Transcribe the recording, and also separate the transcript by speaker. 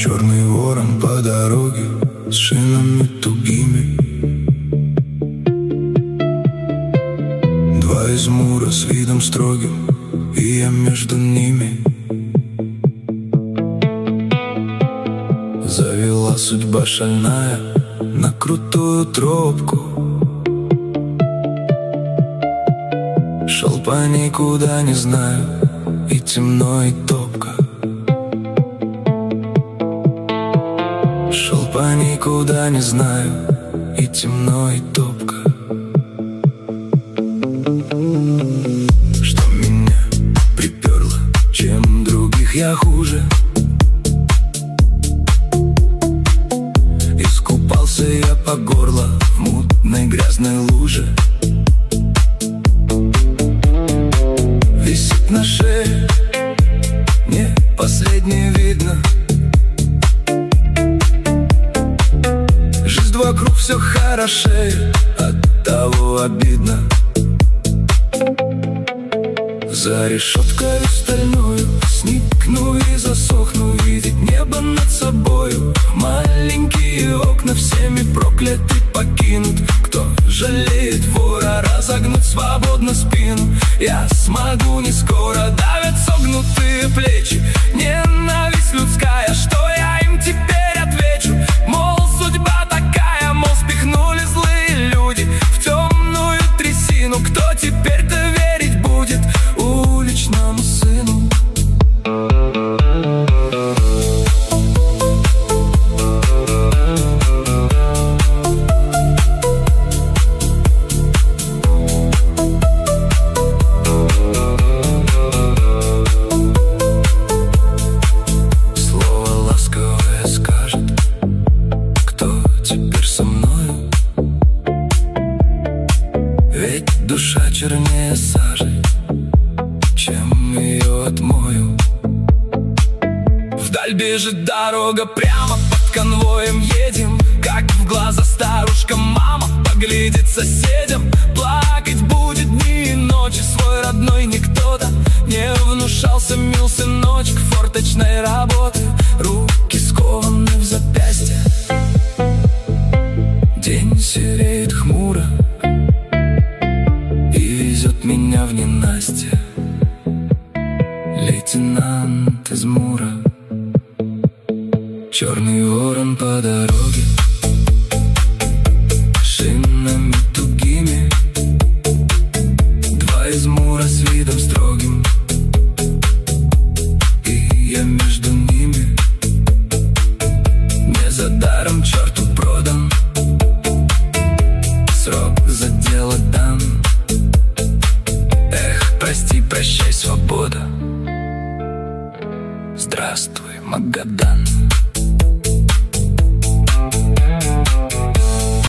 Speaker 1: Черный ворон по дороге с шинами тугими. Два измура с видом строгим, и я между ними. Завела судьба шальная на крутую тропку. Шел по никуда не знаю, и темно, и топко. Шел по никуда не знаю, и темно, и топко. Что меня приперло, чем других я хуже. Искупался я по горло в мутной грязной луже. Висит на шее, не последнее видно. Жизнь вокруг все хорошее, от того обидно. За решеткой стальною сникну и засохну, видеть небо над собою. Маленькие окна всеми прокляты покинут. Кто жалеет вора, разогнуть свободно спину. Я смогу не скоро, давят согнутые плечи. Ненависть людская, что я им теперь отвечу? Мол, судьба такая, мол, спихнули злые люди в темную трясину. Кто теперь-то верить будет уличному сыну? Ведь душа чернее сажи, чем ее отмою. Вдаль бежит дорога, прямо под конвоем едем. Как в глаза старушка мама поглядит соседям. Плакать будет дни и ночи, свой родной никто-то не внушался, мил сыночек форточной работы. Руки скованы в запястье, день сереет хмуро и везет меня в ненастье лейтенант из Мура. Черный ворон по дороге шинами тугими. Два из Мура с видом строгим, и я между ними. Не за даром черту продан, срок за дело дан. Прости, прощай, свобода. Здравствуй, Магадан.